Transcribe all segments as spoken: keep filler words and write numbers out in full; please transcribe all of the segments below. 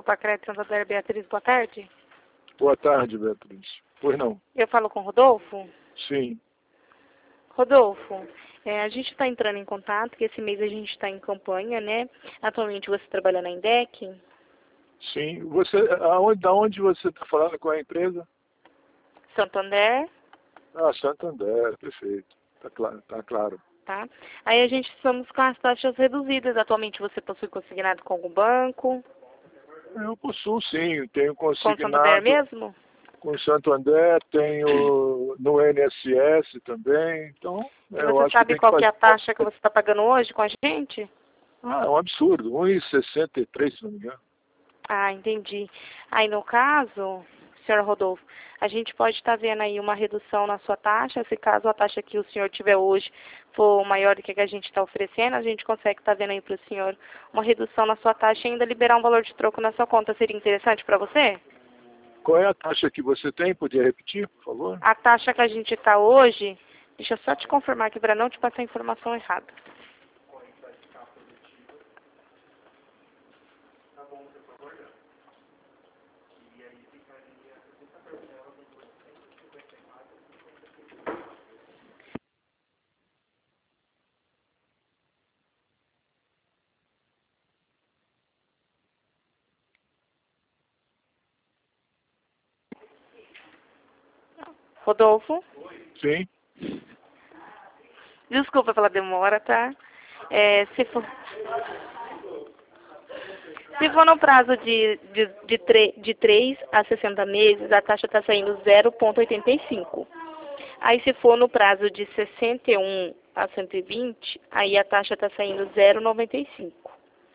Copa Crédito Santander, Beatriz, boa tarde. Boa tarde, Beatriz. Pois não? Eu falo com o Rodolfo? Sim. Rodolfo, é, a gente está entrando em contato, que esse mês a gente está em campanha, né? Atualmente você trabalha na Indec? Sim. Você, aonde, da onde você está falando? Qual é a empresa? Santander. Ah, Santander, perfeito. Está claro, tá claro. Tá? Aí a gente estamos com as taxas reduzidas. Atualmente você possui consignado com algum banco? Eu possuo, sim. Tenho Com o Santander consignado mesmo? com o Santander, tenho no I N S S também. Então, E eu você acho que sabe tem que qual que é fazer. a taxa que você está pagando hoje com a gente? Ah, é um absurdo. um e sessenta e três, se não me engano. Ah, entendi. Aí no caso, senhor Rodolfo, a gente pode estar vendo aí uma redução na sua taxa. Se caso a taxa que o senhor tiver hoje for maior do que a que a gente está oferecendo, a gente consegue estar vendo aí para o senhor uma redução na sua taxa e ainda liberar um valor de troco na sua conta. Seria interessante para você? Qual é a taxa que você tem? Podia repetir, por favor? A taxa que a gente está hoje, deixa eu só te confirmar aqui para não te passar a informação errada. Rodolfo? Sim. Desculpa pela demora, tá? É, se for... Se for no prazo de, de, de, tre, de três a sessenta meses, a taxa está saindo zero vírgula oitenta e cinco. Aí se for no prazo de sessenta e um a cento e vinte, aí a taxa está saindo zero vírgula noventa e cinco.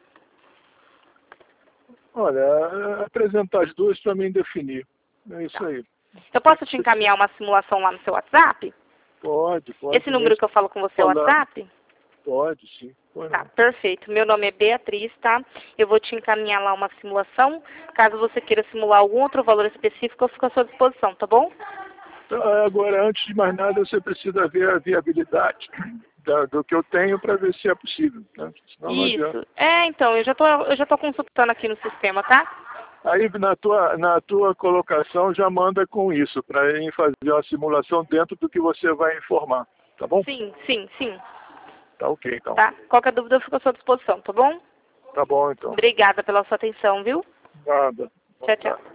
Olha, apresentar as duas para mim definir. É isso Tá. aí. Eu posso te encaminhar uma simulação lá no seu WhatsApp? Pode, pode. Esse número que eu falo com você é o WhatsApp? Pode, sim. Pode. Tá, perfeito. Meu nome é Beatriz, tá? Eu vou te encaminhar lá uma simulação. Caso você queira simular algum outro valor específico, eu fico à sua disposição, tá bom? Então, agora, antes de mais nada, você precisa ver a viabilidade da, do que eu tenho para ver se é possível. Né? Senão não adianta. Isso. É, então, eu já tô, eu já tô consultando aqui no sistema, tá? Aí, na tua, na tua colocação, já manda com isso, para fazer uma simulação dentro do que você vai informar. Tá bom? Sim, sim, sim. Tá ok, então. Tá? Qualquer dúvida, eu fico à sua disposição, tá bom? Tá bom, então. Obrigada pela sua atenção, viu? Nada. Tchau, tchau.